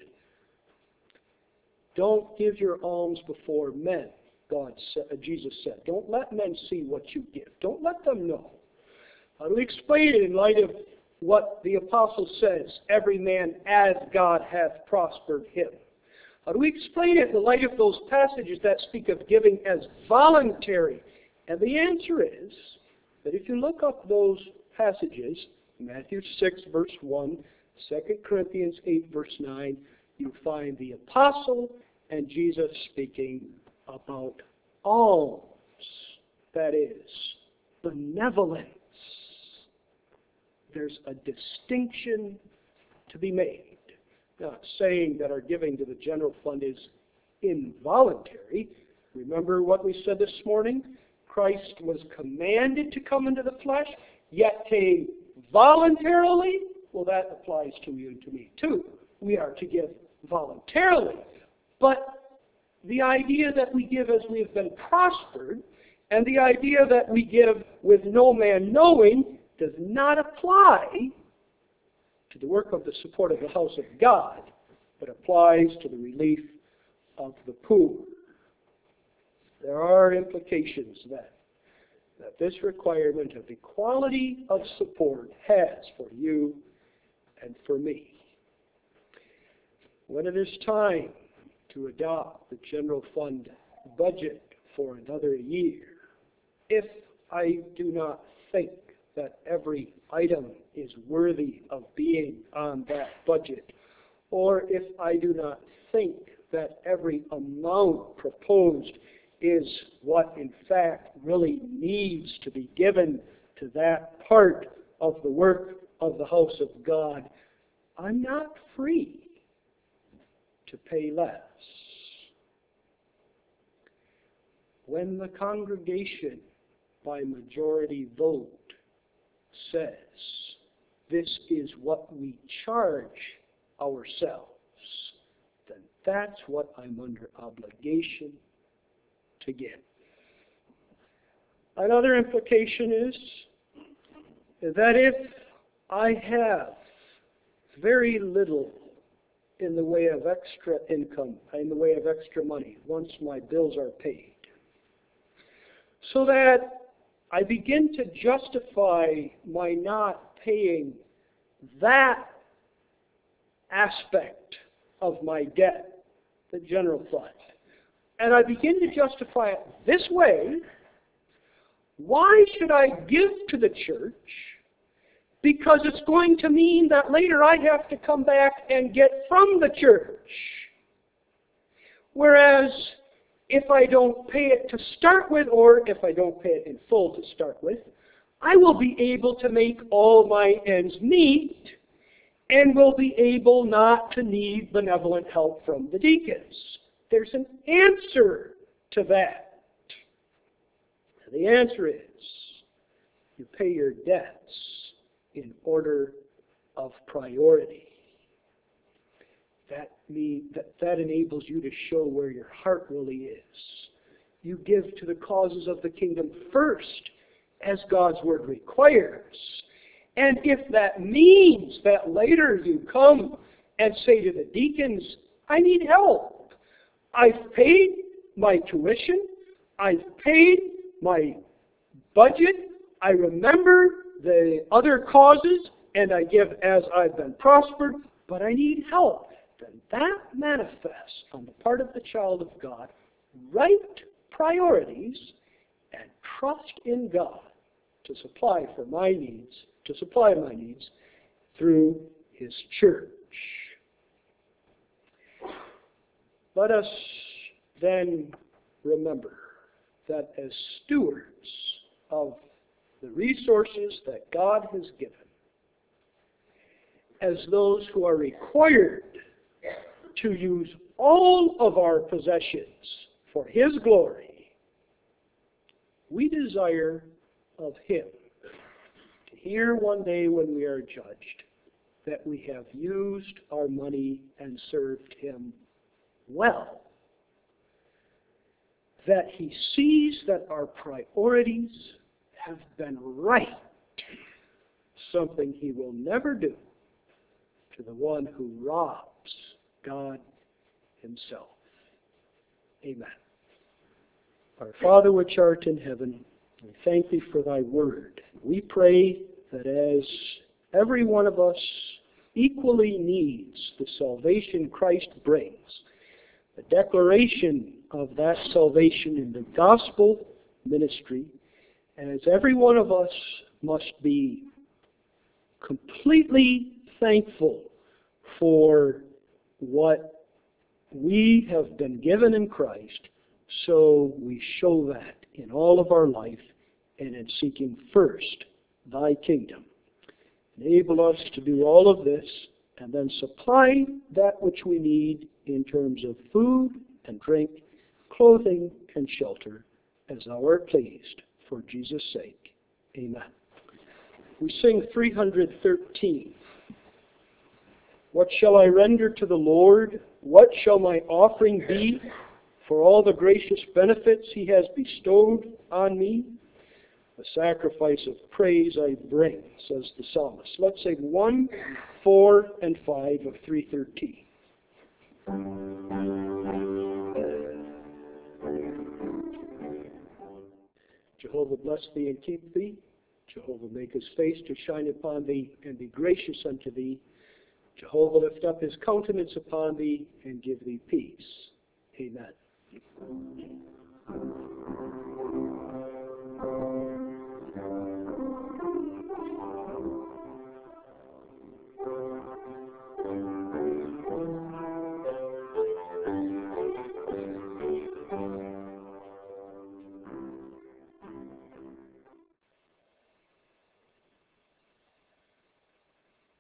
Don't give your alms before men, God said, Jesus said. Don't let men see what you give. Don't let them know. How do we explain it in light of what the apostle says, every man as God hath prospered him? How do we explain it in the light of those passages that speak of giving as voluntary? And the answer is that if you look up those passages, Matthew six, verse one, Second Corinthians eight, verse nine, you find the apostle and Jesus speaking about alms, that is, benevolence. There's a distinction to be made. Not saying that our giving to the general fund is involuntary. Remember what we said this morning? Christ was commanded to come into the flesh, yet came voluntarily. Well, that applies to you and to me too. We are to give voluntarily. But the idea that we give as we have been prospered, and the idea that we give with no man knowing, does not apply to the work of the support of the house of God, but applies to the relief of the poor. There are implications then that this requirement of equality of support has for you and for me. When it is time to adopt the general fund budget for another year, if I do not think that every item is worthy of being on that budget, or if I do not think that every amount proposed is what in fact really needs to be given to that part of the work of the house of God, I'm not free to pay less. When the congregation by majority vote says this is what we charge ourselves, then that's what I'm under obligation to give. Another implication is that if I have very little in the way of extra income, in the way of extra money, once my bills are paid, so that I begin to justify my not paying that aspect of my debt, the general fund, and I begin to justify it this way, why should I give to the church? Because it's going to mean that later I have to come back and get from the church. Whereas if I don't pay it to start with, or if I don't pay it in full to start with, I will be able to make all my ends meet and will be able not to need benevolent help from the deacons. There's an answer to that. The answer is you pay your debts in order of priority. That mean that, that enables you to show where your heart really is. You give to the causes of the kingdom first, as God's word requires. And if that means that later you come and say to the deacons, I need help. I've paid my tuition. I've paid my budget. I remember the other causes, and I give as I've been prospered, but I need help. Then that manifests on the part of the child of God right priorities and trust in God to supply for my needs, to supply my needs through His church. Let us then remember that as stewards of the resources that God has given, as those who are required to use all of our possessions for His glory, we desire of Him to hear one day when we are judged that we have used our money and served Him well. That He sees that our priorities have been right, something He will never do to the one who robs God Himself. Amen. Our Father which art in heaven, we thank Thee for Thy word. We pray that as every one of us equally needs the salvation Christ brings, the declaration of that salvation in the gospel ministry, as every one of us must be completely thankful for what we have been given in Christ, so we show that in all of our life and in seeking first Thy kingdom. Enable us to do all of this and then supply that which we need in terms of food and drink, clothing and shelter, as thou art pleased, for Jesus' sake. Amen. We sing three hundred thirteen. What shall I render to the Lord? What shall my offering be for all the gracious benefits he has bestowed on me? A sacrifice of praise I bring, says the psalmist. Let's sing one, four, and five of three thirteen. Jehovah bless thee and keep thee. Jehovah make his face to shine upon thee and be gracious unto thee. Jehovah lift up his countenance upon thee and give thee peace. Amen.